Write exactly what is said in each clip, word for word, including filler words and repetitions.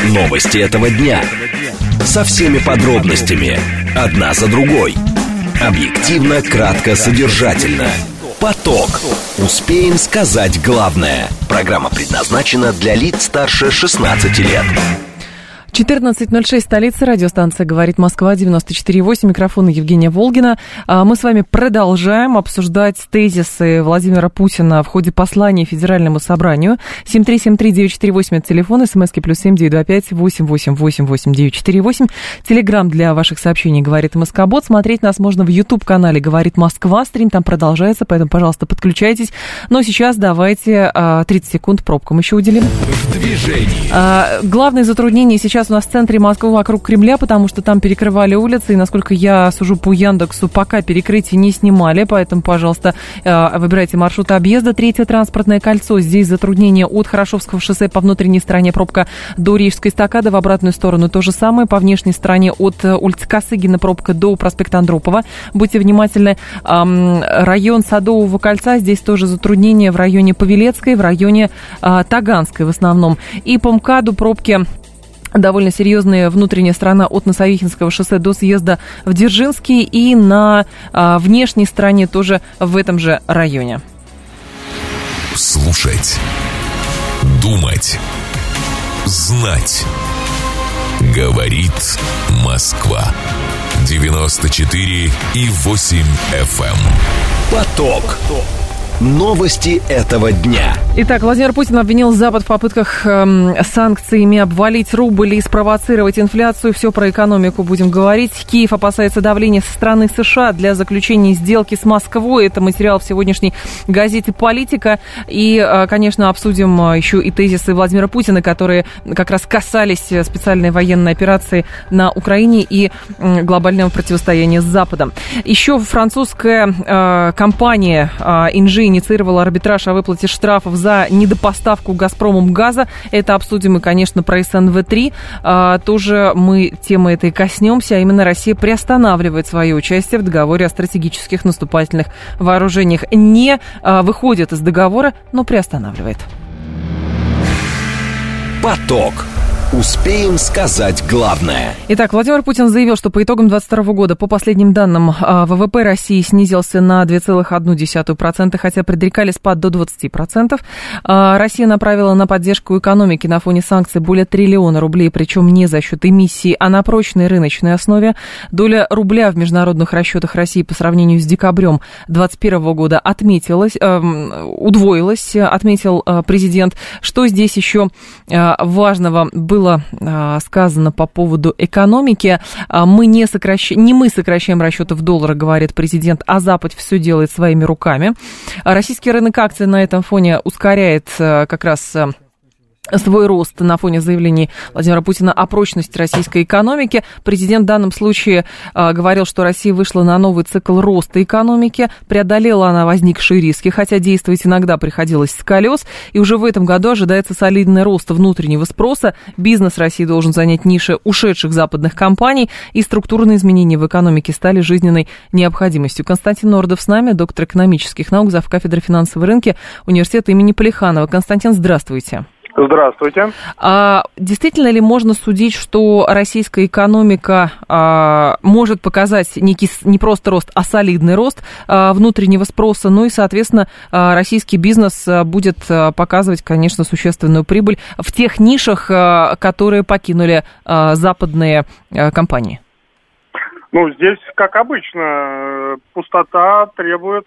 Новости этого дня. Со всеми подробностями. Одна за другой. Объективно, кратко, содержательно. Поток. Успеем сказать главное. Программа предназначена для лиц старше шестнадцати лет. четырнадцать ноль шесть, столица, радиостанция «Говорит Москва», девяносто четыре восемь, микрофон Евгения Волгина. Мы с вами продолжаем обсуждать тезисы Владимира Путина в ходе послания Федеральному собранию. семь три семь три девять четыре восемь, это телефон, смски плюс семь девять два пять восемь восемь восемь восемь девять четыре восемь. Телеграм для ваших сообщений «Говорит Москобот». Смотреть нас можно в YouTube-канале «Говорит Москва». Стрим там продолжается, поэтому, пожалуйста, подключайтесь. Но сейчас давайте тридцать секунд пробкам еще уделим. В движении. Главное затруднение сейчас у нас в центре Москвы вокруг Кремля, потому что там перекрывали улицы, и, насколько я сужу по Яндексу, пока перекрытие не снимали, поэтому, пожалуйста, выбирайте маршрут объезда. Третье транспортное кольцо. Здесь затруднение от Хорошевского шоссе по внутренней стороне, пробка до Рижской эстакады, в обратную сторону то же самое, по внешней стороне от улицы Косыгина пробка до проспекта Андропова. Будьте внимательны. Район Садового кольца, здесь тоже затруднение в районе Павелецкой, в районе Таганской в основном. И по МКАДу пробки довольно серьезная, внутренняя сторона от Носовихинского шоссе до съезда в Дзержинский, и на а, внешней стороне тоже в этом же районе. Слушать, думать, знать. Говорит Москва. девяносто четыре и восемь эф эм. Поток. Новости этого дня. Итак, Владимир Путин обвинил Запад в попытках э, санкциями обвалить рубль и спровоцировать инфляцию. Все про экономику будем говорить. Киев опасается давления со стороны США для заключения сделки с Москвой. Это материал в сегодняшней газете «Политика». И, э, конечно, обсудим еще и тезисы Владимира Путина, которые как раз касались специальной военной операции на Украине и э, глобального противостояния с Западом. Еще французская э, компания э, «Инжи» инициировала арбитраж о выплате штрафов за недопоставку «Газпромом» газа. Это обсудим и, конечно, про эс эн вэ три. А, тоже мы темы этой коснемся, а именно Россия приостанавливает свое участие в договоре о стратегических наступательных вооружениях. Не а, выходит из договора, но приостанавливает. Поток. Успеем сказать главное. Итак, Владимир Путин заявил, что по итогам двадцать второго года, по последним данным, вэ вэ пэ России снизился на два целых одна десятая процента, хотя предрекали спад до двадцать процентов. Россия направила на поддержку экономики на фоне санкций более триллиона рублей, причем не за счет эмиссии, а на прочной рыночной основе. Доля рубля в международных расчетах России по сравнению с декабрем две тысячи двадцать первого года отметилась, удвоилась, отметил президент. Что здесь еще важного было? Было сказано по поводу экономики. Мы не сокращаем, не мы сокращаем расчеты в долларах, говорит президент, а Запад все делает своими руками. Российский рынок акций на этом фоне ускоряет как раз свой рост на фоне заявлений Владимира Путина о прочности российской экономики. Президент в данном случае э, говорил, что Россия вышла на новый цикл роста экономики, преодолела она возникшие риски, хотя действовать иногда приходилось с колес, и уже в этом году ожидается солидный рост внутреннего спроса. Бизнес России должен занять ниши ушедших западных компаний, и структурные изменения в экономике стали жизненной необходимостью. Константин Нордов с нами, доктор экономических наук, завкафедры финансовые рынки университета имени Плеханова. Константин, здравствуйте. Здравствуйте. А, действительно ли можно судить, что российская экономика а, может показать некий, не просто рост, а солидный рост а, внутреннего спроса, ну и, соответственно, а, российский бизнес а, будет а, показывать, конечно, существенную прибыль в тех нишах, а, которые покинули а, западные а, компании? Ну, здесь, как обычно, пустота требует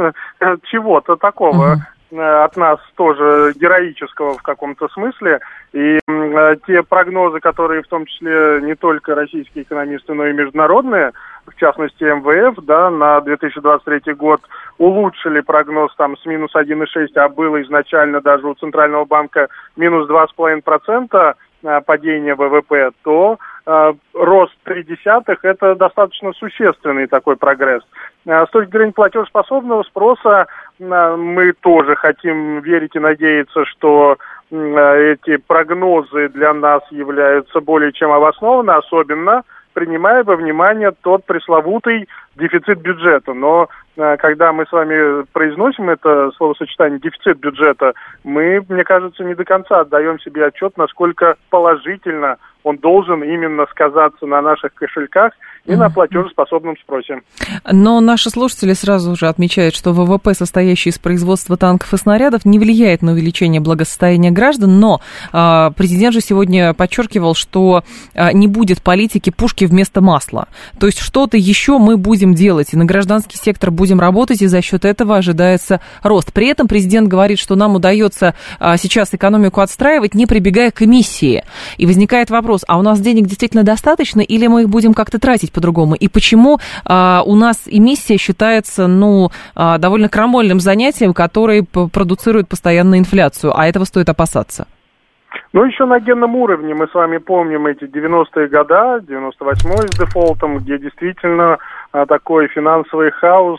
чего-то такого. Uh-huh. От нас тоже героического в каком-то смысле, и э, те прогнозы, которые в том числе не только российские экономисты, но и международные, в частности эм вэ эф, да, на две тысячи двадцать третий год улучшили прогноз там с минус один и шесть, а было изначально даже у Центрального банка минус два целых пять десятых процента падения вэ вэ пэ, то э, рост три десятых – это достаточно существенный такой прогресс. С точки зрения платежеспособного спроса мы тоже хотим верить и надеяться, что эти прогнозы для нас являются более чем обоснованны, особенно принимая во внимание тот пресловутый дефицит бюджета. Но когда мы с вами произносим это словосочетание «дефицит бюджета», мы, мне кажется, не до конца отдаем себе отчет, насколько положительно он должен именно сказаться на наших кошельках и на платежеспособном спросе. Но наши слушатели сразу же отмечают, что ВВП, состоящий из производства танков и снарядов, не влияет на увеличение благосостояния граждан, но э, президент же сегодня подчеркивал, что э, не будет политики пушки вместо масла. То есть что-то еще мы будем делать, и на гражданский сектор будем работать, и за счет этого ожидается рост. При этом президент говорит, что нам удается э, сейчас экономику отстраивать, не прибегая к эмиссии. И возникает вопрос, а у нас денег действительно достаточно, или мы их будем как-то тратить по-другому? И почему а, у нас эмиссия считается, ну, а, довольно крамольным занятием, которое продуцирует постоянную инфляцию, а этого стоит опасаться? Ну, еще на генном уровне мы с вами помним эти девяностые годы, девяносто восьмой с дефолтом, где действительно а, такой финансовый хаос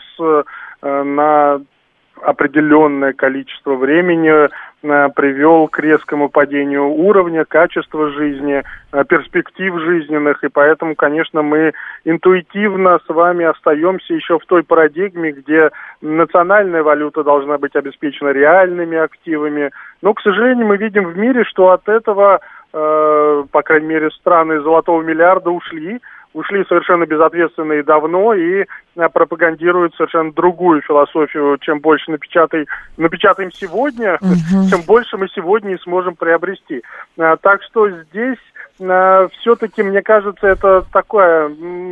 а, на определенное количество времени а, привел к резкому падению уровня, качества жизни, а, перспектив жизненных, и поэтому, конечно, мы интуитивно с вами остаемся еще в той парадигме, где национальная валюта должна быть обеспечена реальными активами, но, к сожалению, мы видим в мире, что от этого, э, по крайней мере, страны золотого миллиарда ушли, ушли совершенно безответственно и давно, и пропагандируют совершенно другую философию. Чем больше напечатай, напечатаем сегодня, uh-huh. тем больше мы сегодня и сможем приобрести. А, так что здесь а, все-таки, мне кажется, это такая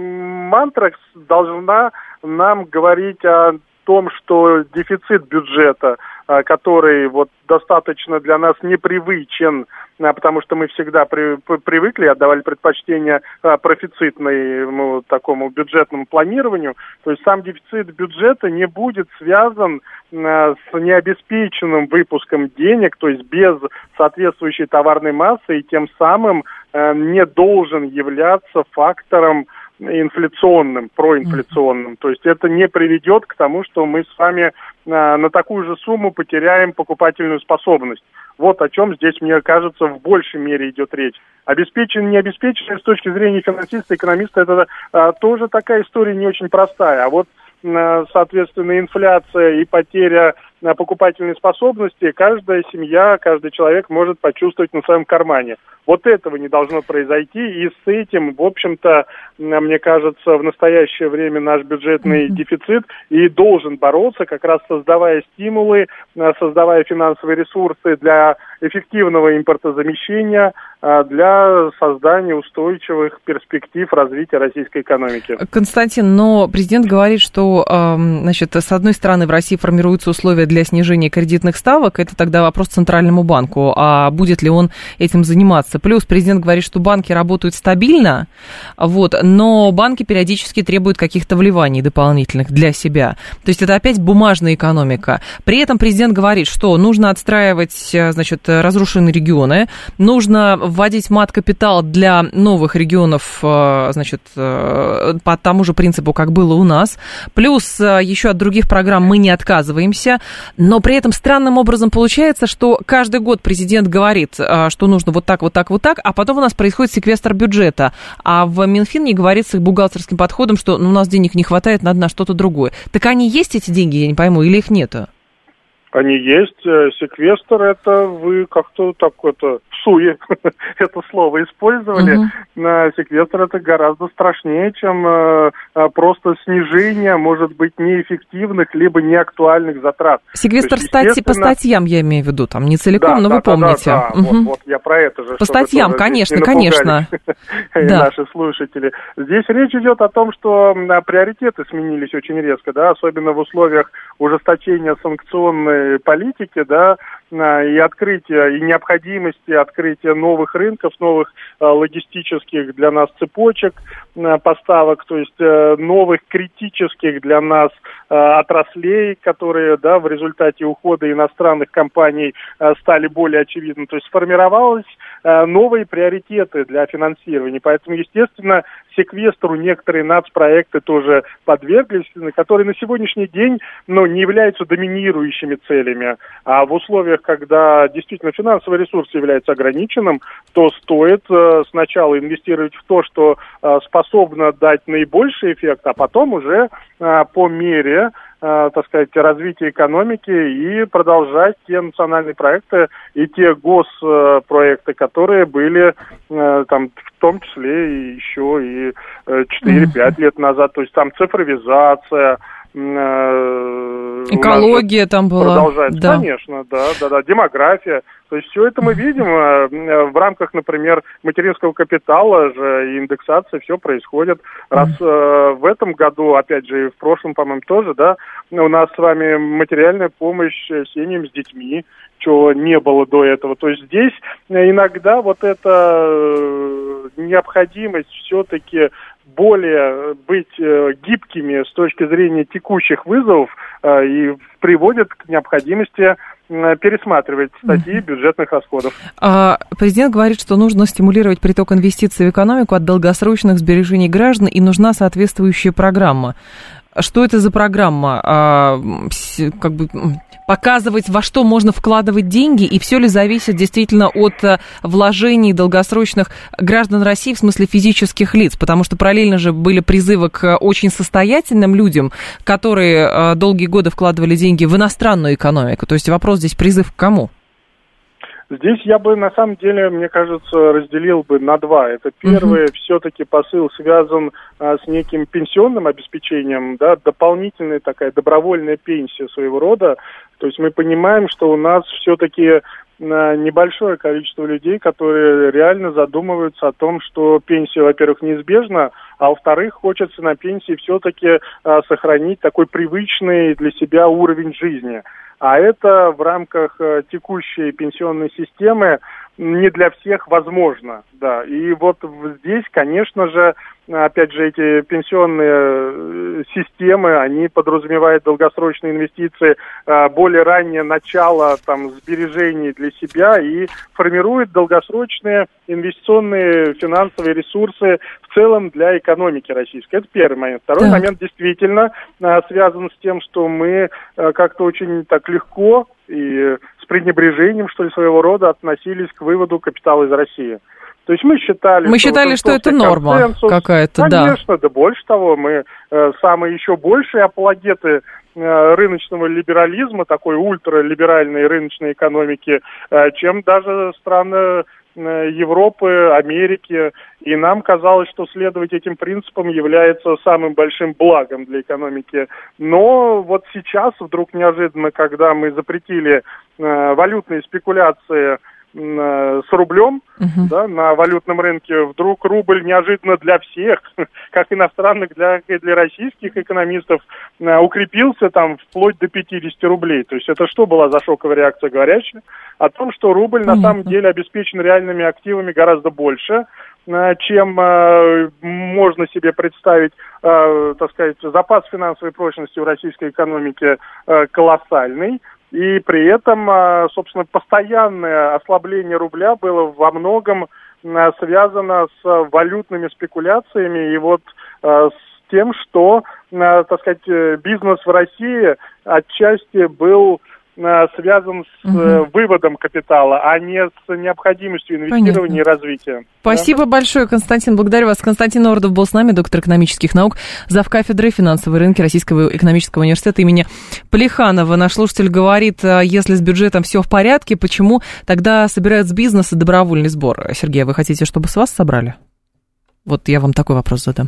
мантра должна нам говорить о том, что дефицит бюджета, который вот достаточно для нас непривычен, потому что мы всегда при, привыкли, отдавали предпочтение профицитному такому бюджетному планированию, то есть сам дефицит бюджета не будет связан с необеспеченным выпуском денег, то есть без соответствующей товарной массы, и тем самым не должен являться фактором инфляционным, проинфляционным. Mm-hmm. То есть это не приведет к тому, что мы с вами а, на такую же сумму потеряем покупательную способность. Вот о чем здесь, мне кажется, в большей мере идет речь. Обеспеченный, не обеспеченный, с точки зрения финансиста, экономиста, это а, тоже такая история не очень простая. А вот, а, соответственно, инфляция и потеря а, покупательной способности каждая семья, каждый человек может почувствовать на своем кармане. Вот этого не должно произойти, и с этим, в общем-то, мне кажется, в настоящее время наш бюджетный mm-hmm. дефицит и должен бороться, как раз создавая стимулы, создавая финансовые ресурсы для эффективного импортозамещения, для создания устойчивых перспектив развития российской экономики. Константин, но президент говорит, что, значит, с одной стороны, в России формируются условия для снижения кредитных ставок, это тогда вопрос Центральному банку, а будет ли он этим заниматься? Плюс президент говорит, что банки работают стабильно, вот, но банки периодически требуют каких-то вливаний дополнительных для себя. То есть это опять бумажная экономика. При этом президент говорит, что нужно отстраивать, значит, разрушенные регионы, нужно вводить мат-капитал для новых регионов, значит, по тому же принципу, как было у нас. Плюс еще от других программ мы не отказываемся, но при этом странным образом получается, что каждый год президент говорит, что нужно вот так, вот так, вот так, а потом у нас происходит секвестр бюджета. А в Минфине говорит с их бухгалтерским подходом, что ну, у нас денег не хватает, надо на что-то другое. Так они есть, эти деньги, я не пойму, или их нету? Они есть. Секвестр — это вы как-то так это в суе это слово использовали. Uh-huh. Секвестр — это гораздо страшнее, чем э, просто снижение, может быть, неэффективных либо неактуальных затрат. Секвестр есть, стати... по статьям, я имею в виду, там не целиком, да, но да, вы да, помните. Да, да, uh-huh. вот, вот я про это же. По статьям, конечно, конечно. Наши слушатели. Здесь речь идет о том, что приоритеты сменились очень резко, да, особенно в условиях ужесточения санкционной политики, да, и открытия, и необходимости открытия новых рынков, новых э, логистических для нас цепочек э, поставок, то есть э, новых критических для нас э, отраслей, которые, да, в результате ухода иностранных компаний э, стали более очевидны. То есть сформировалось э, новые приоритеты для финансирования. Поэтому, естественно, секвестру некоторые нацпроекты тоже подверглись, которые на сегодняшний день, ну, не являются доминирующими целями. А в условиях когда действительно финансовый ресурс является ограниченным, то стоит сначала инвестировать в то, что способно дать наибольший эффект, а потом уже по мере, так сказать, развития экономики и продолжать те национальные проекты и те госпроекты, которые были там в том числе и еще и четыре-пять лет назад. То есть там цифровизация, экология там была. Продолжается, да. Конечно, да, да, да, демография. То есть все это мы видим в рамках, например, материнского капитала же и индексации, все происходит. Раз э, в этом году, опять же, и в прошлом, по-моему, тоже, да, у нас с вами материальная помощь семьям с детьми, чего не было до этого. То есть здесь иногда вот эта необходимость все-таки более быть э, гибкими с точки зрения текущих вызовов э, и приводит к необходимости э, пересматривать статьи бюджетных расходов. А, президент говорит, что нужно стимулировать приток инвестиций в экономику от долгосрочных сбережений граждан, и нужна соответствующая программа. Что это за программа? А, как бы показывать, во что можно вкладывать деньги, и все ли зависит действительно от вложений долгосрочных граждан России, в смысле физических лиц? Потому что параллельно же были призывы к очень состоятельным людям, которые долгие годы вкладывали деньги в иностранную экономику. То есть вопрос здесь призыв к кому? Здесь я бы, на самом деле, мне кажется, разделил бы на два. Это первый, uh-huh. все-таки посыл связан а, с неким пенсионным обеспечением, да, дополнительная такая добровольная пенсия своего рода. То есть мы понимаем, что у нас все-таки а, небольшое количество людей, которые реально задумываются о том, что пенсия, во-первых, неизбежна, а во-вторых, хочется на пенсии все-таки а, сохранить такой привычный для себя уровень жизни. А это в рамках э, текущей пенсионной системы не для всех возможно, да. И вот здесь, конечно же, опять же, эти пенсионные системы, они подразумевают долгосрочные инвестиции, э, более раннее начало там сбережений для себя и формируют долгосрочные инвестиционные финансовые ресурсы в целом для экономики российской. Это первый момент. Второй так. момент действительно э, связан с тем, что мы э, как-то очень так легко и с пренебрежением, что ли, своего рода относились к выводу капитала из России. То есть мы считали, мы что, считали, что это норма какая-то, конечно, да. Конечно, да больше того, мы э, самые еще большие апологеты э, рыночного либерализма, такой ультралиберальной рыночной экономики, э, чем даже страны э, Европы, Америки. И нам казалось, что следовать этим принципам является самым большим благом для экономики. Но вот сейчас вдруг неожиданно, когда мы запретили э, валютные спекуляции с рублем, uh-huh. да, на валютном рынке, вдруг рубль неожиданно для всех, как иностранных, для, для российских экономистов, укрепился там вплоть до пятьдесят рублей. То есть это что была за шоковая реакция говорящая? О том, что рубль uh-huh. на самом деле обеспечен реальными активами гораздо больше, чем э, можно себе представить, э, так сказать, запас финансовой прочности у российской экономики э, колоссальный. И при этом, собственно, постоянное ослабление рубля было во многом связано с валютными спекуляциями и вот с тем, что, так сказать, бизнес в России отчасти был связан с угу. выводом капитала, а не с необходимостью инвестирования Понятно. И развития. Спасибо да? большое, Константин. Благодарю вас. Константин Ордов был с нами, доктор экономических наук, завкафедры финансовые рынки Российского экономического университета имени Плеханова. Наш слушатель говорит, если с бюджетом все в порядке, почему тогда собирают с бизнеса добровольный сбор? Сергей, вы хотите, чтобы с вас собрали? Вот я вам такой вопрос задам.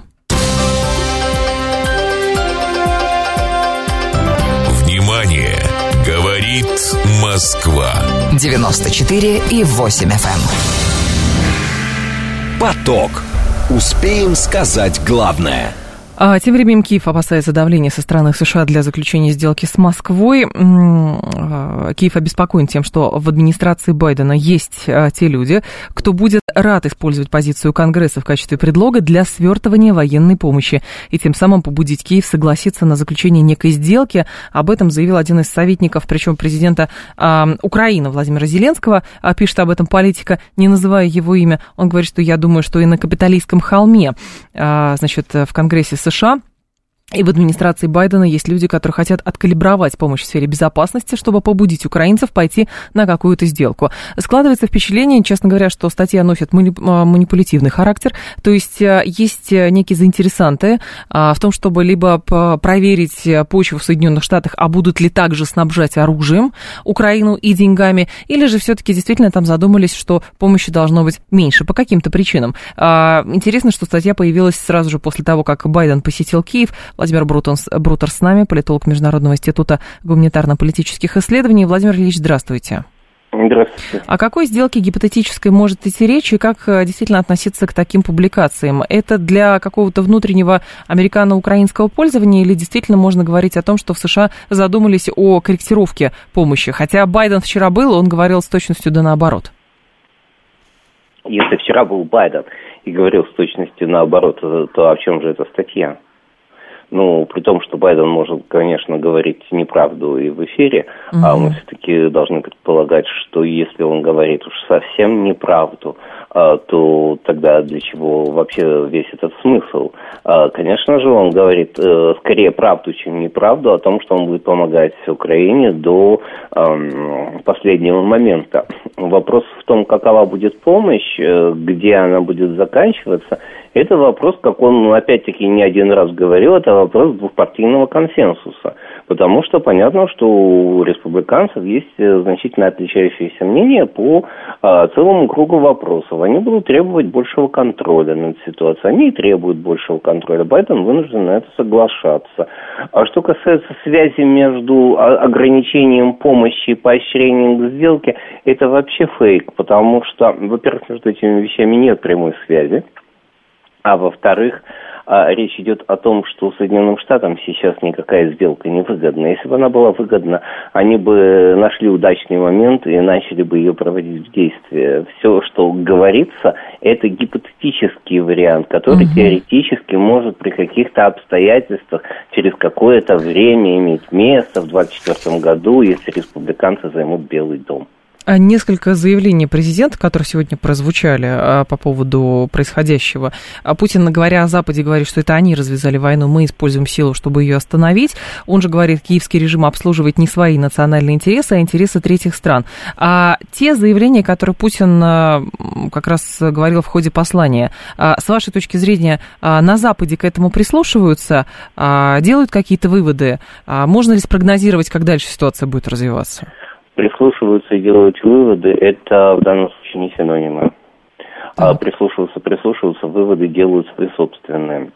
Внимание! Говорит Москва. девяносто четыре и восемь эф эм. Поток. Успеем сказать главное. А тем временем Киев опасается давления со стороны США для заключения сделки с Москвой. Киев обеспокоен тем, что в администрации Байдена есть те люди, кто будет рад использовать позицию Конгресса в качестве предлога для свертывания военной помощи и тем самым побудить Киев согласиться на заключение некой сделки. Об этом заявил один из советников, причем президента э, Украины Владимира Зеленского. Пишет об этом Политика, не называя его имя. Он говорит, что я думаю, что и на Капитолийском холме, э, значит, в Конгрессе США И в администрации Байдена есть люди, которые хотят откалибровать помощь в сфере безопасности, чтобы побудить украинцев пойти на какую-то сделку. Складывается впечатление, честно говоря, что статья носит манипулятивный характер, то есть есть некие заинтересанты в том, чтобы либо проверить почву в Соединенных Штатах, а будут ли также снабжать оружием Украину и деньгами, или же все-таки действительно там задумались, что помощи должно быть меньше по каким-то причинам. Интересно, что статья появилась сразу же после того, как Байден посетил Киев. Владимир Брутонс, Брутер с нами, политолог Международного института гуманитарно-политических исследований. Владимир Ильич, здравствуйте. Здравствуйте. О какой сделке гипотетической может идти речь и как действительно относиться к таким публикациям? Это для какого-то внутреннего американо-украинского пользования или действительно можно говорить о том, что в США задумались о корректировке помощи? Хотя Байден вчера был, он говорил с точностью да наоборот. Если вчера был Байден и говорил с точностью наоборот, то о чем же эта статья? Ну, при том, что Байден может, конечно, говорить неправду и в эфире, mm-hmm. а мы все-таки должны предполагать, что если он говорит уж совсем неправду, то тогда для чего вообще весь этот смысл? Конечно же, он говорит скорее правду, чем неправду о том, что он будет помогать Украине до последнего момента. Вопрос в том, какова будет помощь, где она будет заканчиваться. Это вопрос, как он, опять-таки, не один раз говорил, это вопрос двухпартийного консенсуса. Потому что понятно, что у республиканцев есть значительно отличающиеся мнения по а, целому кругу вопросов. Они будут требовать большего контроля над ситуацией. Они и требуют большего контроля. Байден вынужден на это соглашаться. А что касается связи между ограничением помощи и поощрением к сделке, это вообще фейк. Потому что, во-первых, между этими вещами нет прямой связи. А во-вторых, речь идет о том, что Соединенным Штатам сейчас никакая сделка не выгодна. Если бы она была выгодна, они бы нашли удачный момент и начали бы ее проводить в действие. Все, что говорится, это гипотетический вариант, который mm-hmm. теоретически может при каких-то обстоятельствах через какое-то время иметь место в двадцать четвёртом году, если республиканцы займут Белый дом. Несколько заявлений президента, которые сегодня прозвучали по поводу происходящего. Путин, говоря о Западе, говорит, что это они развязали войну, мы используем силу, чтобы ее остановить. Он же говорит, киевский режим обслуживает не свои национальные интересы, а интересы третьих стран. А те заявления, которые Путин как раз говорил в ходе послания, с вашей точки зрения, на Западе к этому прислушиваются, делают какие-то выводы? Можно ли спрогнозировать, как дальше ситуация будет развиваться? Прислушиваются и делают выводы, это в данном случае не синонимы. А прислушиваются, прислушиваются, выводы делают свои собственные.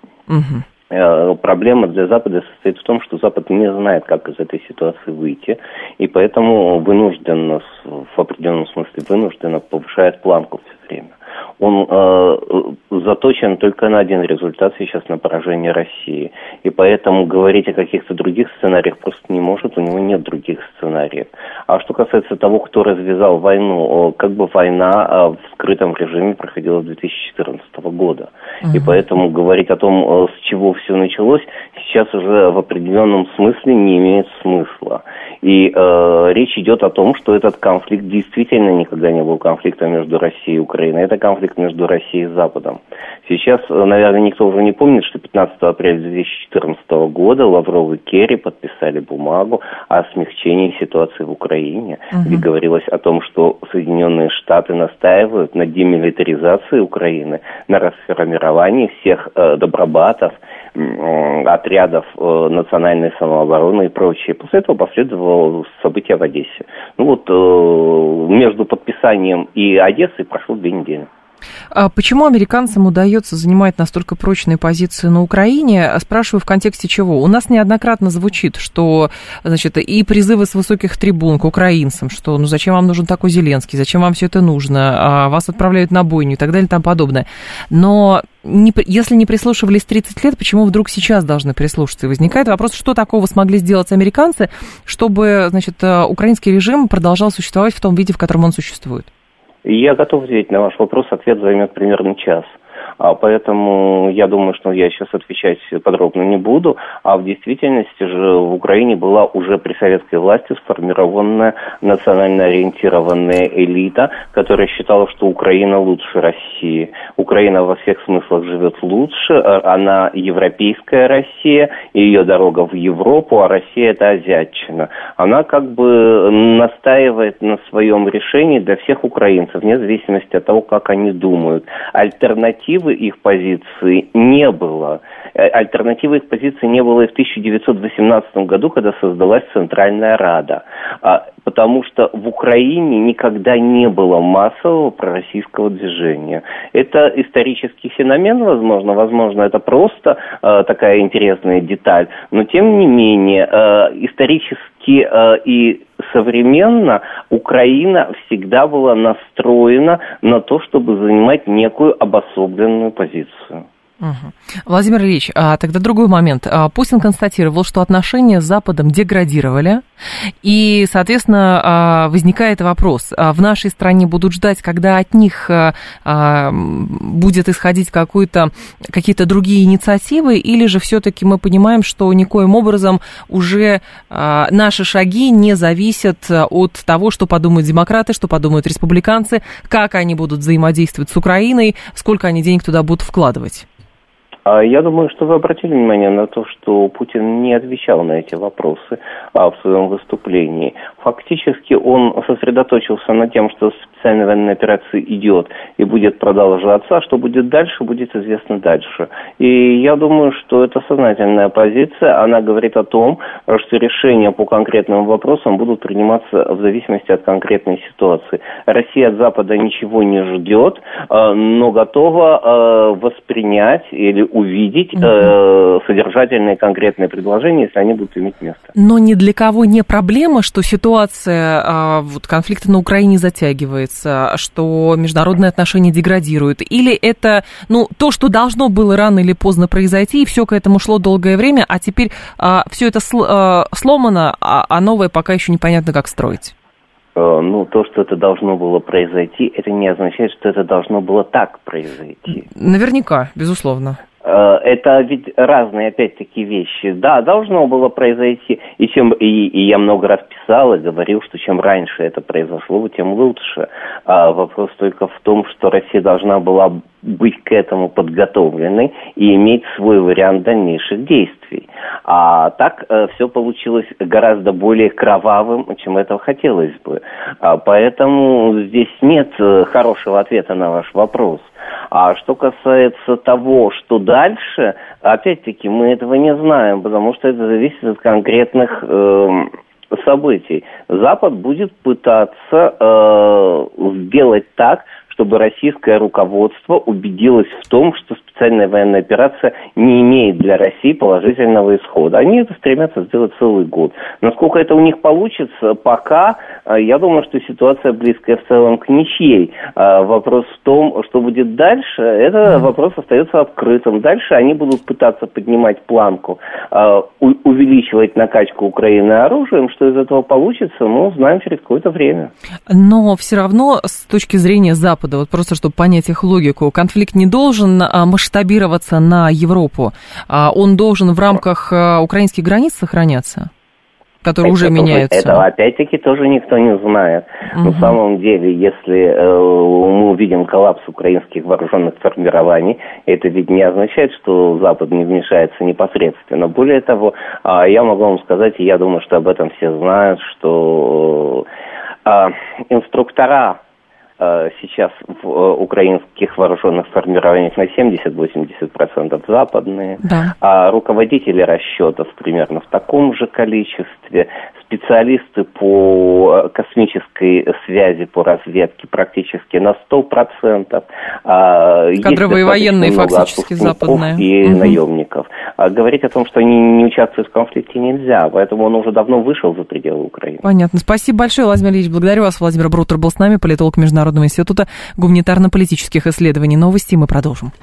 Угу. Проблема для Запада состоит в том, что Запад не знает, как из этой ситуации выйти, и поэтому вынужденно, в определенном смысле вынужденно повышает планку все время. Он э, заточен только на один результат сейчас, на поражение России. И поэтому говорить о каких-то других сценариях просто не может, у него нет других сценариев. А что касается того, кто развязал войну, как бы война в скрытом режиме проходила с две тысячи четырнадцатого года. Uh-huh. И поэтому говорить о том, с чего все началось, сейчас уже в определенном смысле не имеет смысла. И э, речь идет о том, что этот конфликт действительно никогда не был конфликтом между Россией и Украиной. Это конфликт между Россией и Западом. Сейчас, наверное, никто уже не помнит, что пятнадцатого апреля две тысячи четырнадцатого года Лавров и Керри подписали бумагу о смягчении ситуации в Украине, uh-huh. где говорилось о том, что Соединенные Штаты настаивают на демилитаризации Украины, на расформировании всех э, добробатов, э, отрядов э, национальной самообороны и прочее. После этого последовало событие в Одессе. Ну вот э, между подписанием и Одессой прошло две недели. А почему американцам удается занимать настолько прочные позиции на Украине? Спрашиваю в контексте чего? У нас неоднократно звучит, что, значит, и призывы с высоких трибун к украинцам, что ну зачем вам нужен такой Зеленский, зачем вам все это нужно, а вас отправляют на бойню и так далее и тому подобное. Но не, если не прислушивались тридцать лет, почему вдруг сейчас должны прислушаться? И возникает вопрос, что такого смогли сделать американцы, чтобы, значит, украинский режим продолжал существовать в том виде, в котором он существует? Я готов ответить на ваш вопрос, ответ займет примерно час. А, поэтому я думаю, что я сейчас отвечать подробно не буду. А в действительности же в Украине была уже при советской власти сформированная национально ориентированная элита, которая считала, что Украина лучше России. Украина во всех смыслах живет лучше, она европейская Россия, и ее дорога в Европу, а Россия – это азиатчина. Она как бы настаивает на своем решении для всех украинцев, вне зависимости от того, как они думают. Альтернативы их позиции не было. Альтернативы их позиции не было и в тысяча девятьсот восемнадцатом году, когда создалась Центральная Рада. Потому что в Украине никогда не было массового пророссийского движения. Это исторический феномен, возможно, возможно, это просто э, такая интересная деталь, но тем не менее, э, исторически э, и современно Украина всегда была настроена на то, чтобы занимать некую обособленную позицию. Угу. Владимир Ильич, а тогда другой момент. Путин констатировал, что отношения с Западом деградировали, и, соответственно, возникает вопрос, в нашей стране будут ждать, когда от них будет исходить какой-то, какие-то другие инициативы, или же все-таки мы понимаем, что никоим образом уже наши шаги не зависят от того, что подумают демократы, что подумают республиканцы, как они будут взаимодействовать с Украиной, сколько они денег туда будут вкладывать? Я думаю, что вы обратили внимание на то, что Путин не отвечал на эти вопросы а, в своем выступлении. Фактически он сосредоточился на тем, что специальная военная операция идет и будет продолжаться, а что будет дальше, будет известно дальше. И я думаю, что это сознательная позиция. Она говорит о том, что решения по конкретным вопросам будут приниматься в зависимости от конкретной ситуации. Россия от Запада ничего не ждет, но готова воспринять или увидеть э, содержательные конкретные предложения, если они будут иметь место. Но ни для кого не проблема, что ситуация э, вот, конфликта на Украине затягивается, что международные отношения деградируют, или это ну, то, что должно было рано или поздно произойти, и все к этому шло долгое время, а теперь э, все это сл- э, сломано, а, а новое пока еще непонятно, как строить? Ну, то, что это должно было произойти, это не означает, что это должно было так произойти. Наверняка, безусловно. Это ведь разные, опять-таки, вещи. Да, должно было произойти. И, чем, и, и я много раз писал и говорил, что чем раньше это произошло, тем лучше. А вопрос только в том, что Россия должна была быть к этому подготовленной и иметь свой вариант дальнейших действий. А так э, все получилось гораздо более кровавым, чем этого хотелось бы. А, поэтому здесь нет э, хорошего ответа на ваш вопрос. А что касается того, что дальше, опять-таки мы этого не знаем, потому что это зависит от конкретных э, событий. Запад будет пытаться э, сделать так, чтобы российское руководство убедилось в том, что специальная военная операция не имеет для России положительного исхода. Они это стремятся сделать целый год. Насколько это у них получится, пока, я думаю, что ситуация близкая в целом к ничьей. Вопрос в том, что будет дальше, это вопрос остается открытым. Дальше они будут пытаться поднимать планку, увеличивать накачку Украины оружием. Что из этого получится, мы узнаем через какое-то время. Но все равно с точки зрения Запада, вот просто чтобы понять их логику, конфликт не должен масштабироваться на Европу, он должен в рамках украинских границ сохраняться, которые это уже тоже, меняются. Этого опять-таки тоже никто не знает. Угу. На самом деле, если э, мы увидим коллапс украинских вооруженных формирований, это ведь не означает, что Запад не вмешается непосредственно. Более того, э, я могу вам сказать, и я думаю, что об этом все знают, что э, инструктора сейчас в украинских вооруженных формированиях на семьдесят-восемьдесят процентов западные, да. А руководители расчетов примерно в таком же количестве, специалисты по космической связи, по разведке практически на сто процентов. Кадровые военные фактически западные. И угу. наемников. А говорить о том, что они не участвуют в конфликте, нельзя, поэтому он уже давно вышел за пределы Украины. Понятно. Спасибо большое, Владимир Ильич. Благодарю вас. Владимир Брутер был с нами, политолог Международного института гуманитарно-политических исследований. Новости мы продолжим.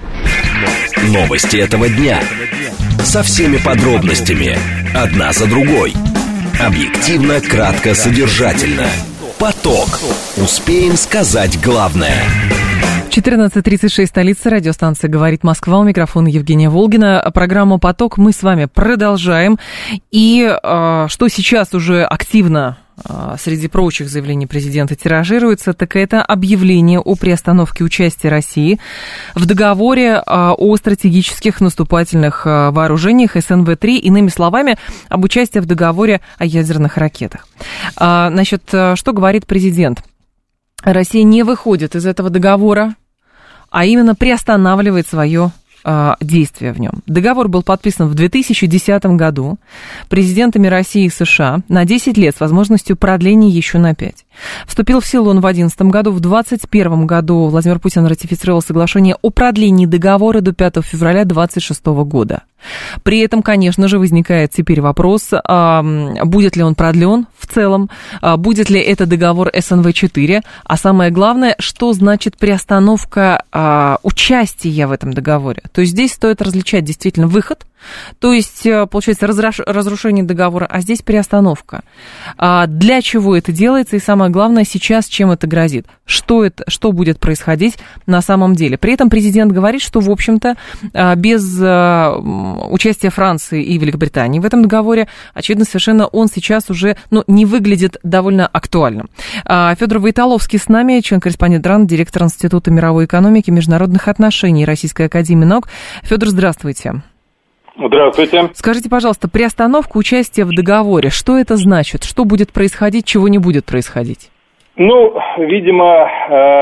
Новости этого дня. Со всеми подробностями. Одна за другой. Объективно, кратко, содержательно. Поток. Успеем сказать главное. четырнадцать тридцать шесть, столица, радиостанция «Говорит Москва», у микрофона Евгения Волгина. Программа «Поток» мы с вами продолжаем. И э, что сейчас уже активно э, среди прочих заявлений президента тиражируется, так это объявление о приостановке участия России в договоре э, о стратегических наступательных э, вооружениях эс эн вэ три, иными словами, об участии в договоре о ядерных ракетах. Э, значит, э, что говорит президент? Россия не выходит из этого договора, а именно приостанавливает свое э, действие в нем. Договор был подписан в две тысячи десятом году президентами России и США на десять лет с возможностью продления еще на пять. Вступил в силу он в две тысячи одиннадцатом году. В две тысячи двадцать первом году Владимир Путин ратифицировал соглашение о продлении договора до пятого февраля две тысячи двадцать шестого года. При этом, конечно же, возникает теперь вопрос, а, будет ли он продлен в целом, а, будет ли это договор эс эн вэ четыре, а самое главное, что значит приостановка а, участия в этом договоре. То есть здесь стоит различать действительно выход, то есть, получается, разруш... разрушение договора, а здесь приостановка. А для чего это делается и, самое главное, сейчас чем это грозит? Что, это, что будет происходить на самом деле? При этом президент говорит, что, в общем-то, без участия Франции и Великобритании в этом договоре, очевидно, совершенно он сейчас уже ну, не выглядит довольно актуальным. Федор Войтоловский с нами, член-корреспондент РАН, директор Института мировой экономики и международных отношений Российской академии наук. Федор, здравствуйте. Здравствуйте. Скажите, пожалуйста, приостановка участия в договоре, что это значит? Что будет происходить, чего не будет происходить? Ну, видимо,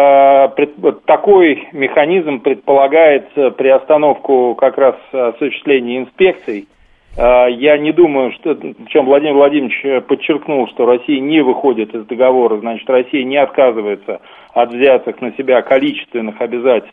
такой механизм предполагает приостановку как раз осуществления инспекций. Я не думаю, что, причем Владимир Владимирович подчеркнул, что Россия не выходит из договора, значит, Россия не отказывается от взятых на себя количественных обязательств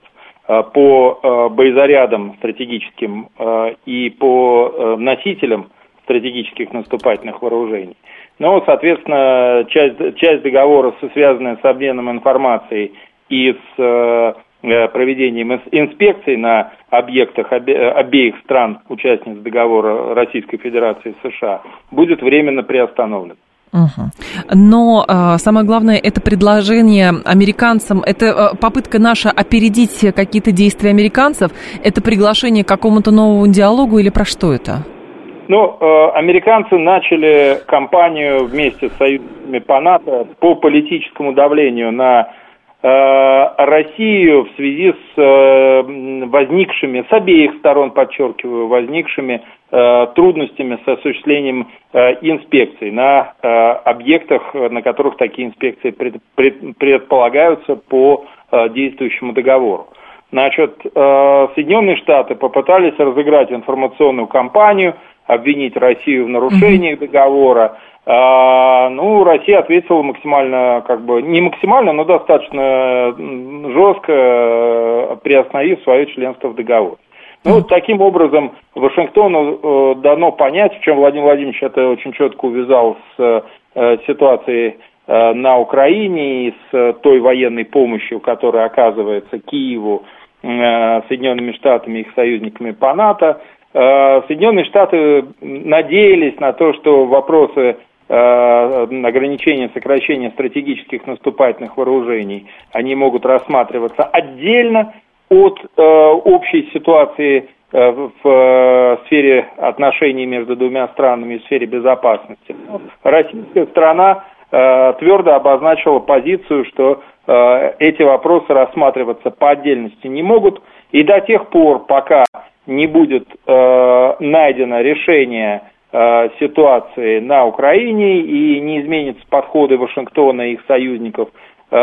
по боезарядам стратегическим и по носителям стратегических наступательных вооружений. Но, соответственно, часть, часть договора, связанная с обменом информацией и с проведением инспекций на объектах обе, обеих стран, участниц договора Российской Федерации и США, будет временно приостановлен. Угу. Но э, самое главное, это предложение американцам, это э, попытка наша опередить какие-то действия американцев, это приглашение к какому-то новому диалогу или про что это? Ну, э, американцы начали кампанию вместе с союзниками по НАТО по политическому давлению на э, Россию в связи с э, возникшими, с обеих сторон, подчеркиваю, возникшими э, трудностями с осуществлением э, инспекций на э, объектах, на которых такие инспекции пред, пред, предполагаются по э, действующему договору. Значит, э, Соединенные Штаты попытались разыграть информационную кампанию, обвинить Россию в нарушениях договора. А, ну, Россия ответила максимально, как бы, не максимально, но достаточно жестко, приостановив свое членство в договоре. Ну, вот таким образом Вашингтону э, дано понять, в чем Владимир Владимирович это очень четко увязал с э, ситуацией э, на Украине и с э, той военной помощью, которая оказывается Киеву, э, Соединенными Штатами и их союзниками по НАТО. Соединенные Штаты надеялись на то, что вопросы э, ограничения, сокращения стратегических наступательных вооружений, они могут рассматриваться отдельно от э, общей ситуации э, в э, сфере отношений между двумя странами и в сфере безопасности. Российская сторона э, твердо обозначила позицию, что э, эти вопросы рассматриваться по отдельности не могут, и до тех пор, пока не будет э, найдено решение э, ситуации на Украине и не изменятся подходы Вашингтона и их союзников, э,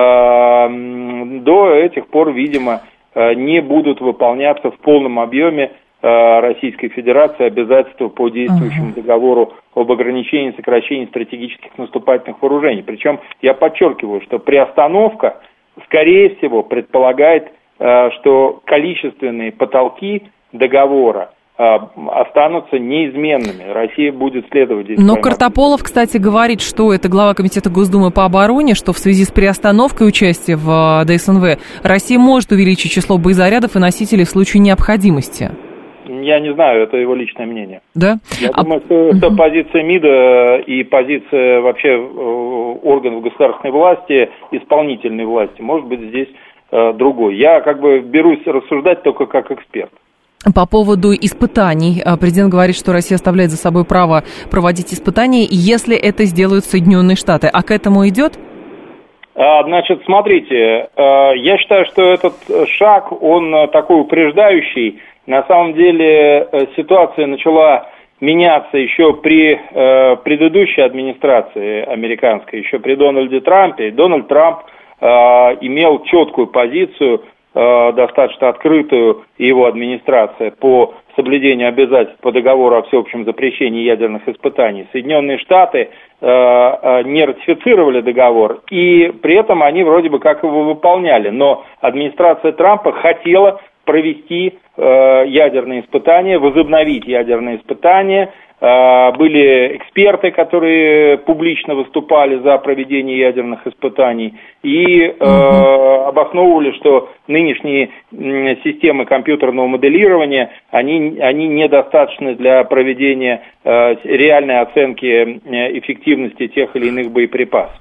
до этих пор, видимо, э, не будут выполняться в полном объеме э, Российской Федерации обязательства по действующему uh-huh. договору об ограничении и сокращении стратегических наступательных вооружений. Причем я подчеркиваю, что приостановка, скорее всего, предполагает, э, что количественные потолки договора э, останутся неизменными. Россия будет следовать здесь. Но Картополов, кстати, говорит, что это глава Комитета Госдумы по обороне, что в связи с приостановкой участия в дэ эс эн вэ Россия может увеличить число боезарядов и носителей в случае необходимости. Я не знаю, это его личное мнение. Да? Я а... думаю, что, что позиция МИДа и позиция вообще органов государственной власти, исполнительной власти, может быть здесь э, другой. Я как бы берусь рассуждать только как эксперт. По поводу испытаний. Президент говорит, что Россия оставляет за собой право проводить испытания, если это сделают Соединенные Штаты. А к этому идет? Значит, смотрите, я считаю, что этот шаг, он такой упреждающий. На самом деле ситуация начала меняться еще при предыдущей администрации американской, еще при Дональде Трампе. Дональд Трамп имел четкую позицию, достаточно открытую, и его администрация, по соблюдению обязательств по договору о всеобщем запрещении ядерных испытаний. Соединенные Штаты э, не ратифицировали договор, и при этом они вроде бы как его выполняли. Но администрация Трампа хотела провести э, ядерные испытания, возобновить ядерные испытания. Э, были эксперты, которые публично выступали за проведение ядерных испытаний и э, обосновывали, что нынешние э, системы компьютерного моделирования, они, они недостаточны для проведения э, реальной оценки э, эффективности тех или иных боеприпасов.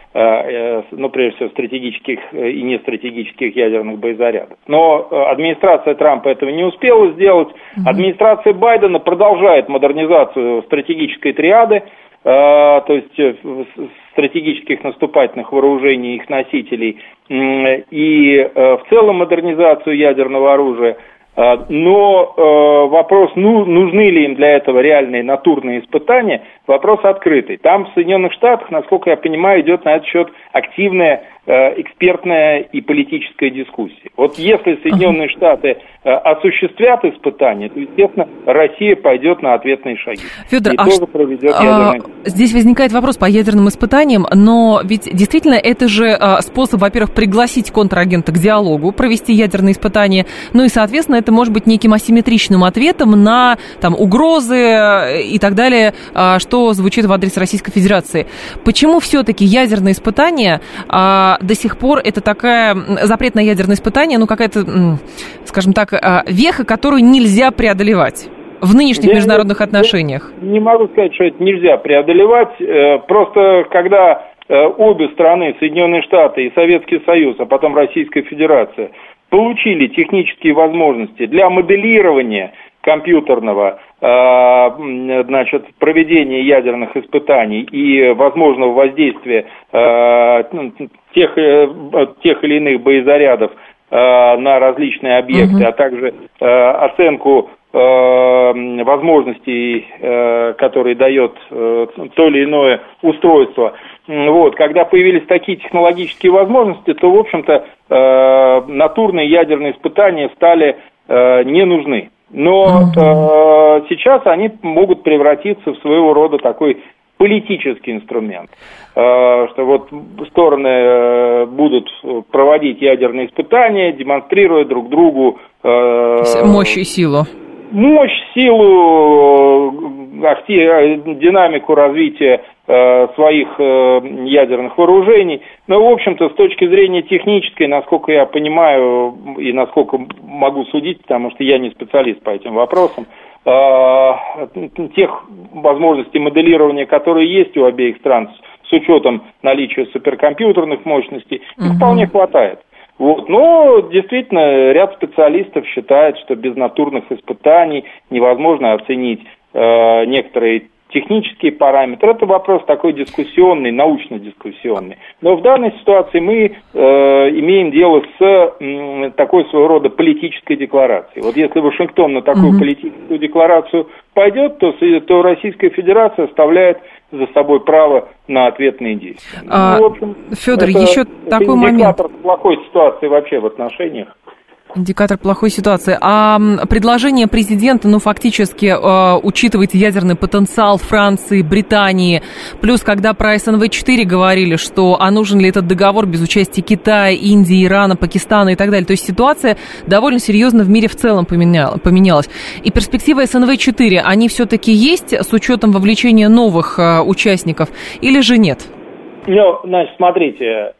Ну, прежде всего, стратегических и нестратегических ядерных боезарядов. Но администрация Трампа этого не успела сделать. Администрация Байдена продолжает модернизацию стратегической триады, то есть стратегических наступательных вооружений, их носителей, и в целом модернизацию ядерного оружия. Но э, вопрос, ну, нужны ли им для этого реальные натурные испытания, вопрос открытый. Там в Соединенных Штатах, насколько я понимаю, идет на этот счет активная э, экспертная и политическая дискуссия. Вот если Соединенные Штаты э, осуществят испытания, то, естественно, Россия пойдет на ответные шаги. Федор, и а тоже проведет ядерные... а, здесь возникает вопрос по ядерным испытаниям, но ведь действительно это же а, способ, во-первых, пригласить контрагента к диалогу, провести ядерные испытания, ну и, соответственно, это может быть неким асимметричным ответом на там, угрозы и так далее, что звучит в адрес Российской Федерации. Почему все-таки ядерные испытания а, до сих пор это такая, запрет на ядерные испытания, ну какая-то, скажем так, веха, которую нельзя преодолевать в нынешних Я международных не, отношениях? Не могу сказать, что это нельзя преодолевать, просто когда обе страны, Соединенные Штаты и Советский Союз, а потом Российская Федерация, получили технические возможности для моделирования компьютерного, э, значит, проведения ядерных испытаний и возможного воздействия э, тех, э, тех или иных боезарядов э, на различные объекты, uh-huh. а также э, оценку э, возможностей, э, которые дает э, то или иное устройство. Вот, когда появились такие технологические возможности, то, в общем-то, э, натурные ядерные испытания стали э, не нужны. Но э, сейчас они могут превратиться в своего рода такой политический инструмент. Э, что вот стороны э, будут проводить ядерные испытания, демонстрируя друг другу... Э, мощь и силу. Мощь, силу, динамику развития своих ядерных вооружений. Но, в общем-то, с точки зрения технической, насколько я понимаю и насколько могу судить, потому что я не специалист по этим вопросам, тех возможностей моделирования, которые есть у обеих стран, с учетом наличия суперкомпьютерных мощностей, их вполне хватает. Вот. Но действительно ряд специалистов считает, что без натурных испытаний невозможно оценить э, некоторые технические параметры. Это вопрос такой дискуссионный, научно-дискуссионный. Но в данной ситуации мы э, имеем дело с э, такой своего рода политической декларацией. Вот если Вашингтон на такую mm-hmm. политическую декларацию пойдет, то, то Российская Федерация оставляет за собой право на ответные действия. А, ну, в общем, Федор, это, еще это такой момент. Индикатор плохой ситуации вообще в отношениях. Индикатор плохой ситуации. А предложение президента, ну, фактически э, учитывает ядерный потенциал Франции, Британии. Плюс, когда про эс эн вэ четыре говорили, что а нужен ли этот договор без участия Китая, Индии, Ирана, Пакистана и так далее. То есть ситуация довольно серьезно в мире в целом поменяла, поменялась. И перспективы эс эн вэ четыре, они все-таки есть с учетом вовлечения новых э, участников или же нет? Ну, значит, смотрите,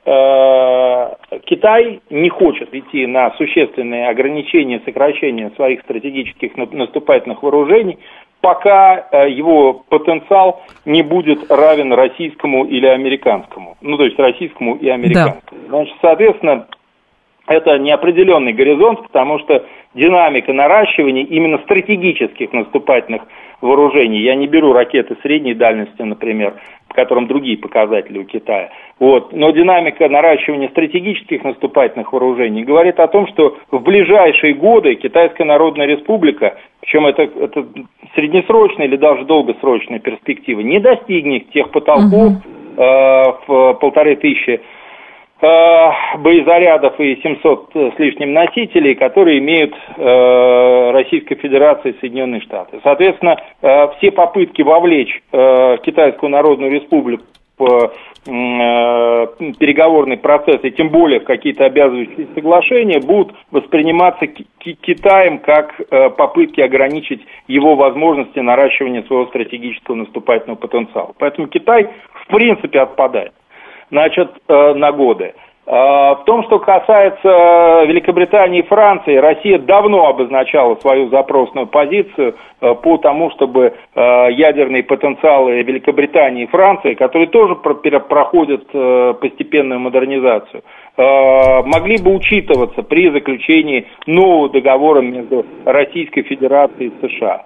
Китай не хочет идти на существенные ограничения, сокращения своих стратегических наступательных вооружений, пока его потенциал не будет равен российскому или американскому. Ну, то есть российскому и американскому. Да. Значит, соответственно, это неопределенный горизонт, потому что динамика наращивания именно стратегических наступательных вооружений, я не беру ракеты средней дальности, например, по которым другие показатели у Китая, вот, но динамика наращивания стратегических наступательных вооружений говорит о том, что в ближайшие годы Китайская Народная Республика, причем это, это среднесрочная или даже долгосрочная перспектива, не достигнет тех потолков uh-huh. э, в полторы тысячи боезарядов и семьсот с лишним носителей, которые имеют э, Российская Федерация и Соединенные Штаты. Соответственно, э, все попытки вовлечь э, Китайскую Народную Республику в э, переговорный процесс, и тем более в какие-то обязывающие соглашения, будут восприниматься Ки- Китаем как э, попытки ограничить его возможности наращивания своего стратегического наступательного потенциала. Поэтому Китай в принципе отпадает. Значит, на годы. В том, что касается Великобритании и Франции, Россия давно обозначала свою запросную позицию по тому, чтобы ядерные потенциалы Великобритании и Франции, которые тоже проходят постепенную модернизацию, могли бы учитываться при заключении нового договора между Российской Федерацией и США.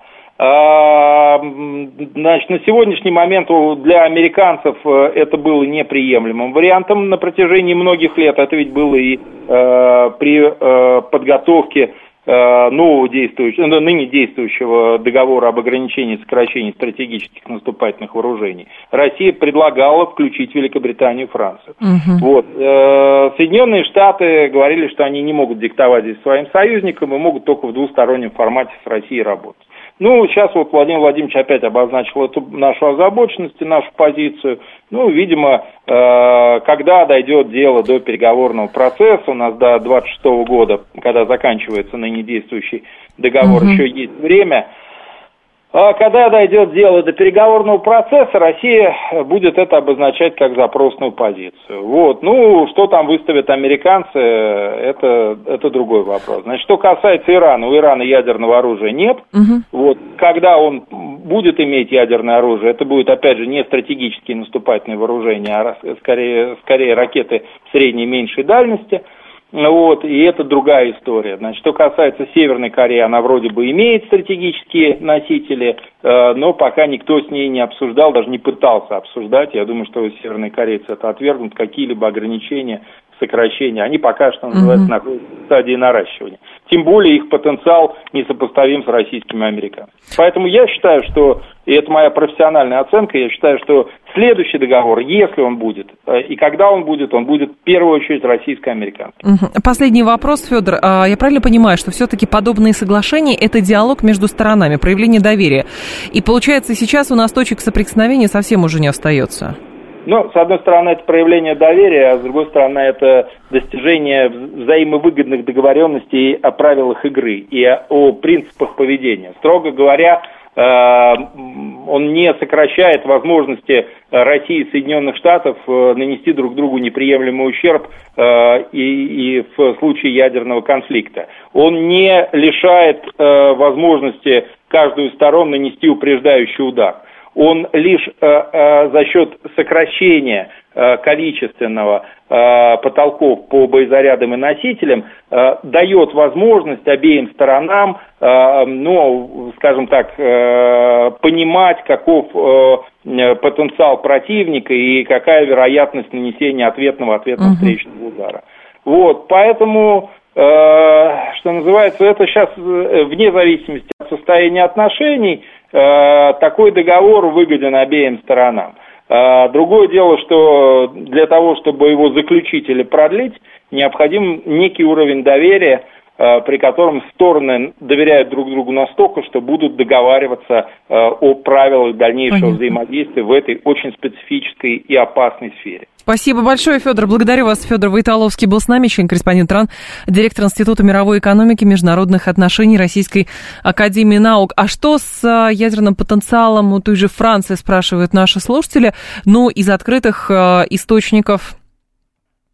Значит, на сегодняшний момент для американцев это было неприемлемым вариантом на протяжении многих лет. Это ведь было и э, при э, подготовке э, нового действующего, ныне действующего договора об ограничении и сокращении стратегических наступательных вооружений. Россия предлагала включить Великобританию и Францию. Uh-huh. Вот. Э, Соединенные Штаты говорили, что они не могут диктовать здесь своим союзникам и могут только в двустороннем формате с Россией работать. Ну, сейчас вот Владимир Владимирович опять обозначил эту нашу озабоченность и нашу позицию. Ну, видимо, э, когда дойдет дело до переговорного процесса, у нас до двадцать шестого года, когда заканчивается ныне действующий договор, uh-huh. еще есть время. А когда дойдет дело до переговорного процесса, Россия будет это обозначать как запросную позицию. Вот. Ну, что там выставят американцы, это, это другой вопрос. Значит, что касается Ирана, у Ирана ядерного оружия нет. Угу. Вот. Когда он будет иметь ядерное оружие, это будет, опять же, не стратегические наступательные вооружения, а скорее, скорее ракеты средней и меньшей дальности. Вот, и это другая история. Значит, что касается Северной Кореи, она вроде бы имеет стратегические носители, э, но пока никто с ней не обсуждал, даже не пытался обсуждать. Я думаю, что северные корейцы это отвергнут, какие-либо ограничения, сокращения. Они пока что, называется, uh-huh. находятся в стадии наращивания. Тем более их потенциал несопоставим с российскими и американцами. Поэтому я считаю, что, и это моя профессиональная оценка, я считаю, что следующий договор, если он будет, и когда он будет, он будет в первую очередь российско-американский. Последний вопрос, Федор. Я правильно понимаю, что все-таки подобные соглашения – это диалог между сторонами, проявление доверия? И получается, сейчас у нас точек соприкосновения совсем уже не остается? Ну, с одной стороны, это проявление доверия, а с другой стороны, это достижение взаимовыгодных договоренностей о правилах игры и о принципах поведения. Строго говоря, он не сокращает возможности России и Соединенных Штатов нанести друг другу неприемлемый ущерб и, и в случае ядерного конфликта. Он не лишает возможности каждую из сторон нанести упреждающий удар. Он лишь э, э, за счет сокращения э, количественного э, потолков по боезарядам и носителям э, дает возможность обеим сторонам, э, ну, скажем так, э, понимать, каков э, потенциал противника и какая вероятность нанесения ответного ответного встречного удара. Вот, поэтому, э, что называется, это сейчас вне зависимости от состояния отношений. Такой договор выгоден обеим сторонам. Другое дело, что для того, чтобы его заключить или продлить, необходим некий уровень доверия, при котором стороны доверяют друг другу настолько, что будут договариваться о правилах дальнейшего Понятно. взаимодействия в этой очень специфической и опасной сфере. Спасибо большое, Федор. Благодарю вас. Федор Войтоловский был с нами, член-корреспондент РАН, директор Института мировой экономики и международных отношений Российской академии наук. А что с ядерным потенциалом у той же Франции, спрашивают наши слушатели. Ну, из открытых источников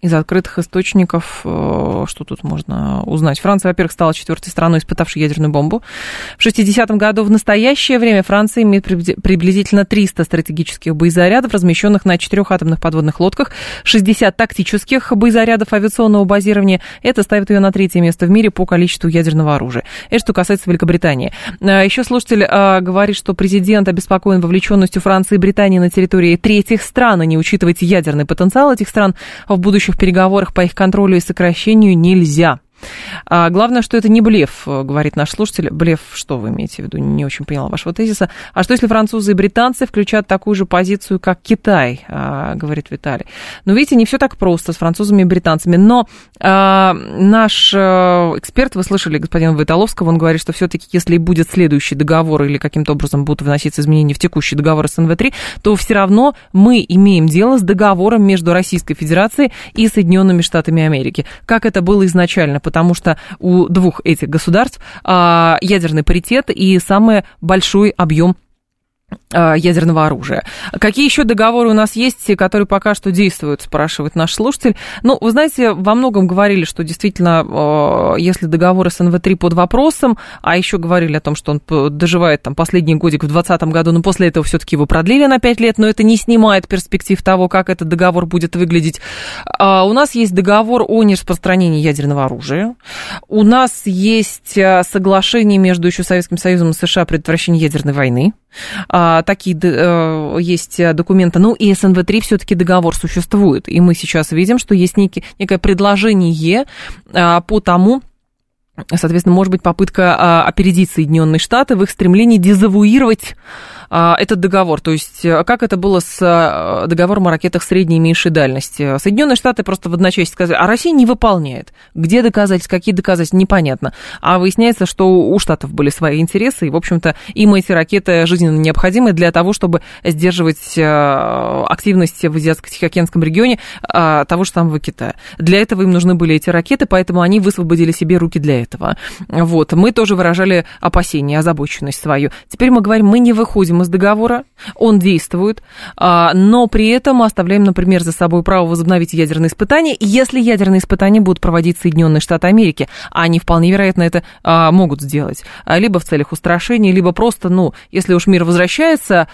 Из открытых источников, что тут можно узнать? Франция, во-первых, стала четвертой страной, испытавшей ядерную бомбу. В шестидесятом году в настоящее время Франция имеет приблизительно триста стратегических боезарядов, размещенных на четырех атомных подводных лодках, шестьдесят тактических боезарядов авиационного базирования. Это ставит ее на третье место в мире по количеству ядерного оружия. Это что касается Великобритании. Еще слушатель говорит, что президент обеспокоен вовлеченностью Франции и Британии на территории третьих стран, и не учитывать ядерный потенциал этих стран в будущих переговорах по их контролю и сокращению нельзя. А главное, что это не блеф, говорит наш слушатель. Блеф, что вы имеете в виду? Не очень поняла вашего тезиса. А что, если французы и британцы включат такую же позицию, как Китай, а, говорит Виталий. Ну, видите, не все так просто с французами и британцами. Но а, наш а, эксперт, вы слышали господина Войтоловского, он говорит, что все-таки, если будет следующий договор или каким-то образом будут вноситься изменения в текущий договор эс эн вэ три, то все равно мы имеем дело с договором между Российской Федерацией и Соединенными Штатами Америки, как это было изначально, потому что у двух этих государств а, ядерный паритет и самый большой объем ядерного оружия. Какие еще договоры у нас есть, которые пока что действуют, спрашивает наш слушатель. Ну, вы знаете, во многом говорили, что действительно, если договор эс эн вэ три под вопросом, а еще говорили о том, что он доживает там последний годик в двадцатом году, но после этого все-таки его продлили на пять лет, но это не снимает перспектив того, как этот договор будет выглядеть. У нас есть договор о нераспространении ядерного оружия. У нас есть соглашение между еще Советским Союзом и США о предотвращении ядерной войны. А, такие а, есть документы. Ну, и эс эн вэ три все-таки договор существует. И мы сейчас видим, что есть некий, некое предложение а, по тому, соответственно, может быть, попытка а, опередить Соединенные Штаты в их стремлении дезавуировать а, этот договор. То есть, как это было с а, договором о ракетах средней и меньшей дальности. Соединенные Штаты просто в одночасье сказали, а Россия не выполняет. Где доказательства, какие доказательства, непонятно. А выясняется, что у Штатов были свои интересы, и, в общем-то, им эти ракеты жизненно необходимы для того, чтобы сдерживать а, активность в Азиатско-Тихоокеанском регионе а, того же самого Китая. Для этого им нужны были эти ракеты, поэтому они высвободили себе руки для этого. этого. Вот. Мы тоже выражали опасения, озабоченность свою. Теперь мы говорим, мы не выходим из договора, он действует, но при этом мы оставляем, например, за собой право возобновить ядерные испытания, если ядерные испытания будут проводить Соединенные Штаты Америки, а они вполне вероятно это могут сделать, либо в целях устрашения, либо просто, ну, если уж мир возвращается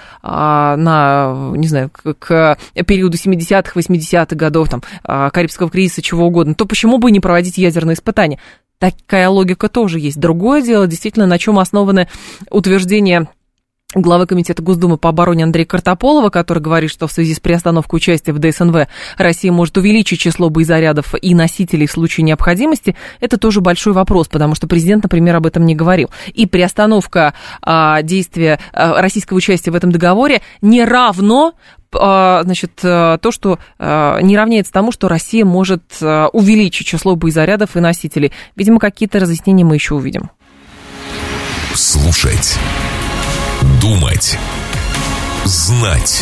на, не знаю, к периоду семидесятых, восьмидесятых годов, там, Карибского кризиса, чего угодно, то почему бы не проводить ядерные испытания? Такая логика тоже есть. Другое дело, действительно, на чем основаны утверждения главы Комитета Госдумы по обороне Андрея Картополова, который говорит, что в связи с приостановкой участия в дэ эс эн вэ Россия может увеличить число боезарядов и носителей в случае необходимости, это тоже большой вопрос, потому что президент, например, об этом не говорил. И приостановка а, действия а, российского участия в этом договоре не равно значит, то, что не равняется тому, что Россия может увеличить число боезарядов и носителей. Видимо, какие-то разъяснения мы еще увидим. Слушать, думать, знать.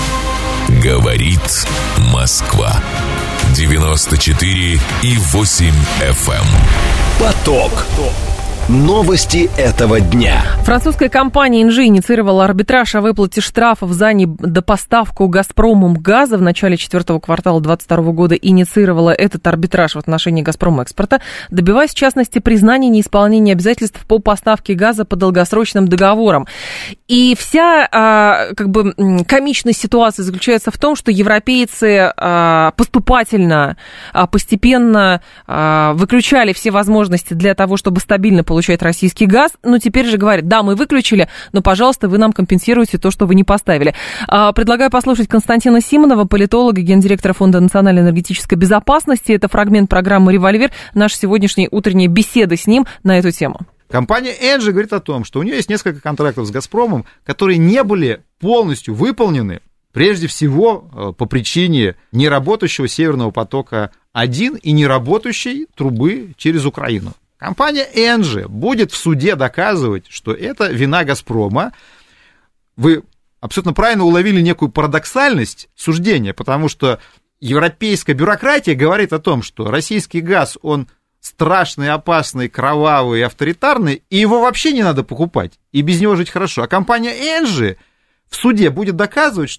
Говорит Москва. девяносто четыре и восемь эф эм. Поток. Новости этого дня. Французская компания «Инжи» инициировала арбитраж о выплате штрафов за недопоставку «Газпромом» газа в начале четвертого квартала двадцать второго года. Инициировала этот арбитраж в отношении «Газпром-экспорта», добиваясь, в частности, признания неисполнения обязательств по поставке газа по долгосрочным договорам. И вся как бы комичность ситуации заключается в том, что европейцы поступательно, постепенно выключали все возможности для того, чтобы стабильно получать получает российский газ, но теперь же говорят, да, мы выключили, но, пожалуйста, вы нам компенсируете то, что вы не поставили. Предлагаю послушать Константина Симонова, политолога, гендиректора Фонда национальной энергетической безопасности. Это фрагмент программы «Револьвер», наша сегодняшняя утренняя беседа с ним на эту тему. Компания «Энджи» говорит о том, что у нее есть несколько контрактов с «Газпромом», которые не были полностью выполнены, прежде всего по причине неработающего «Северного потока-один» и неработающей трубы через Украину. Компания «Энджи» будет в суде доказывать, что это вина «Газпрома». Вы абсолютно правильно уловили некую парадоксальность суждения, потому что европейская бюрократия говорит о том, что российский газ, он страшный, опасный, кровавый, авторитарный, и его вообще не надо покупать, и без него жить хорошо. А компания «Энджи» в суде будет доказывать, что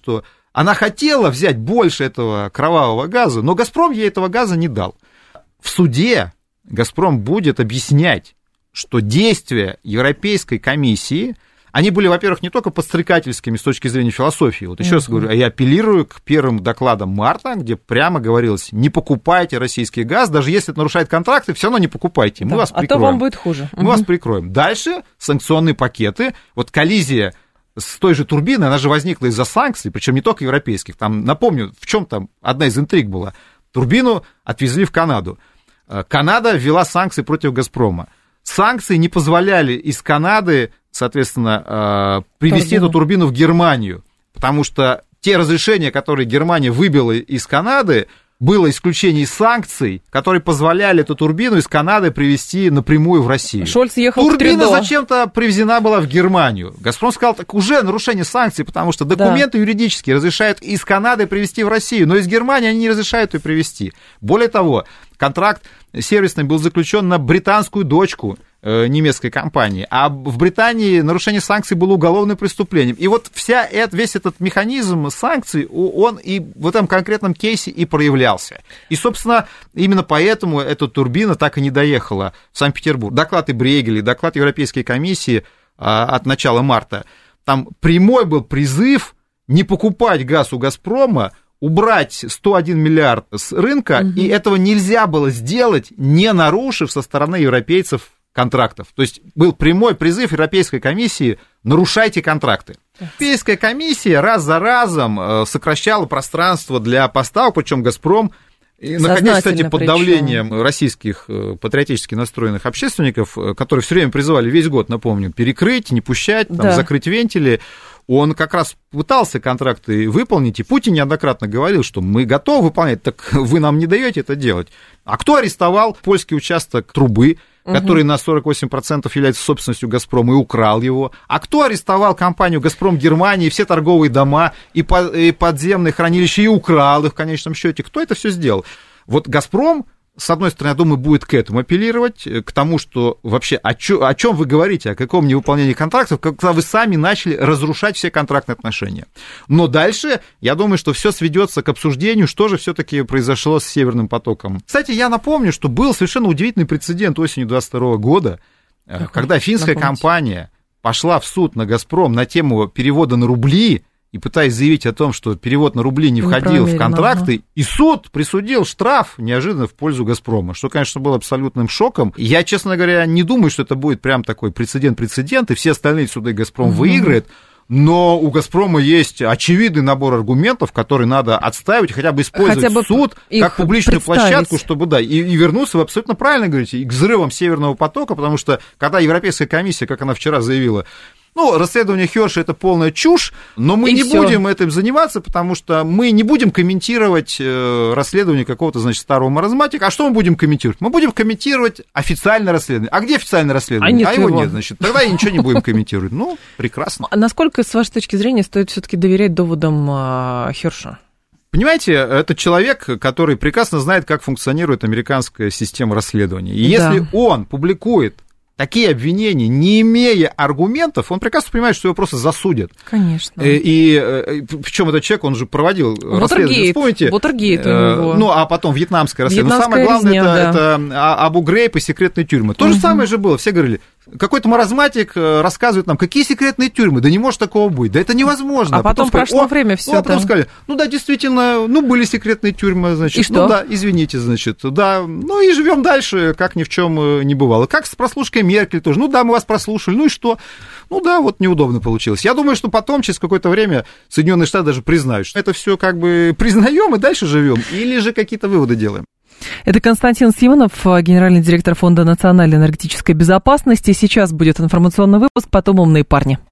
Она хотела взять больше этого кровавого газа, но «Газпром» ей этого газа не дал. В суде «Газпром» будет объяснять, что действия Европейской комиссии, они были, во-первых, не только подстрекательскими с точки зрения философии. Вот еще mm-hmm. раз говорю, я апеллирую к первым докладам марта, где прямо говорилось, не покупайте российский газ, даже если это нарушает контракты, все равно не покупайте, мы да, вас прикроем. А то вам будет хуже. Мы mm-hmm. вас прикроем. Дальше санкционные пакеты, вот коллизия с той же турбиной, она же возникла из-за санкций, причем не только европейских. Там, напомню, в чем там одна из интриг была. Турбину отвезли в Канаду. Канада ввела санкции против «Газпрома». Санкции не позволяли из Канады, соответственно, привезти Турбину. эту турбину в Германию, потому что те разрешения, которые Германия выбила из Канады, было исключение из санкций, которые позволяли эту турбину из Канады привезти напрямую в Россию. Шольц ехал Турбина к Трюдо. зачем-то привезена была в Германию. «Газпром» сказал, так уже нарушение санкций, потому что документы да. юридические разрешают из Канады привезти в Россию, но из Германии они не разрешают ее привезти. Более того, контракт сервисный был заключен на британскую дочку немецкой компании, а в Британии нарушение санкций было уголовным преступлением. И вот вся это, весь этот механизм санкций, он и в этом конкретном кейсе и проявлялся. И, собственно, именно поэтому эта турбина так и не доехала в Санкт-Петербург. Доклад и Брейгеля, доклад Европейской комиссии от начала марта, там прямой был призыв не покупать газ у «Газпрома», убрать сто один миллиард с рынка, угу. и этого нельзя было сделать, не нарушив со стороны европейцев контрактов. То есть был прямой призыв Европейской комиссии: нарушайте контракты. Европейская комиссия раз за разом сокращала пространство для поставок, причем «Газпром», находясь, кстати, под давлением причем. российских патриотически настроенных общественников, которые все время призывали весь год, напомню, перекрыть, не пущать, там, да. закрыть вентили, он как раз пытался контракты выполнить, и Путин неоднократно говорил, что мы готовы выполнять, так вы нам не даете это делать. А кто арестовал польский участок трубы, угу. который на сорок восемь процентов является собственностью «Газпрома», и украл его? А кто арестовал компанию «Газпром» Германии, все торговые дома и подземные хранилища, и украл их в конечном счете? Кто это все сделал? Вот «Газпром», с одной стороны, я думаю, будет к этому апеллировать, к тому, что вообще о, чё, о чем вы говорите, о каком невыполнении контрактов, когда вы сами начали разрушать все контрактные отношения. Но дальше, я думаю, что все сведется к обсуждению, что же все-таки произошло с «Северным потоком». Кстати, я напомню, что был совершенно удивительный прецедент осенью двадцать второго года, Какой? когда финская Напомните. компания пошла в суд на «Газпром» на тему перевода на рубли, и пытаясь заявить о том, что перевод на рубли не входил в контракты, ага. и суд присудил штраф неожиданно в пользу «Газпрома», что, конечно, было абсолютным шоком. Я, честно говоря, не думаю, что это будет прям такой прецедент-прецедент, и все остальные суды «Газпром» угу. выиграет, но у «Газпрома» есть очевидный набор аргументов, которые надо отстаивать, хотя бы использовать хотя бы суд как публичную площадку, чтобы, да, и, и вернуться, вы абсолютно правильно говорите, и к взрывам «Северного потока», потому что, когда Европейская комиссия, как она вчера заявила, ну, расследование Херша — это полная чушь, но мы и не всё. будем этим заниматься, потому что мы не будем комментировать э, расследование какого-то, значит, старого маразматика. А что мы будем комментировать? Мы будем комментировать официальное расследование. А где официальное расследование? А, нет а его, его нет, значит. Тогда ничего не будем комментировать. Ну, прекрасно. А насколько, с вашей точки зрения, стоит все-таки доверять доводам э, Херша? Понимаете, это человек, который прекрасно знает, как функционирует американская система расследования. И да. если он публикует такие обвинения, не имея аргументов, он прекрасно понимает, что его просто засудят. Конечно. И, и причем этот человек, он же проводил расследование. Вспомните? Вотергейт у него. Ну, а потом вьетнамское расследование. Но самое главное, резня, это, да. это Абу Грейб и секретные тюрьмы. То угу. же самое же было. Все говорили, какой-то маразматик рассказывает нам, какие секретные тюрьмы, да не может такого быть, да это невозможно. А, а потом, потом прошло время все. Ну, а потом да. сказали, ну да, действительно, ну были секретные тюрьмы, значит. И что? Ну да, извините, значит, да, ну и живем дальше, как ни в чем не бывало. Как с прослушкой Меркель тоже, ну да, мы вас прослушали, ну и что? Ну да, вот неудобно получилось. Я думаю, что потом, через какое-то время, Соединенные Штаты даже признают, что это все как бы признаем и дальше живем, или же какие-то выводы делаем. Это Константин Симонов, генеральный директор Фонда национальной энергетической безопасности. Сейчас будет информационный выпуск, потом «Умные парни».